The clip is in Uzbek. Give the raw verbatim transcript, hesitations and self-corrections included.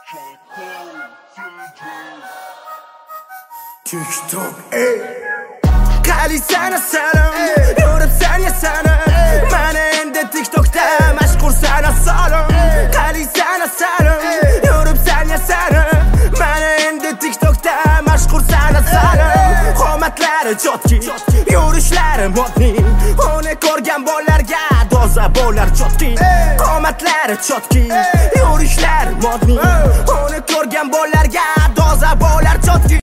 TikTok ey qali sana salam yuribsan ya sana mana endi TikTokda mashhursan asolim qali sana salam yuribsan ya sana mana endi TikTokda mashhursan asolim qomatlari chotki yurishlari modniy uni ko'rgan bolalarga doza bo'lar chotki qomatlari chotki yurishlari modniy uni ko'rgan bolalarga doza bo'lar chotki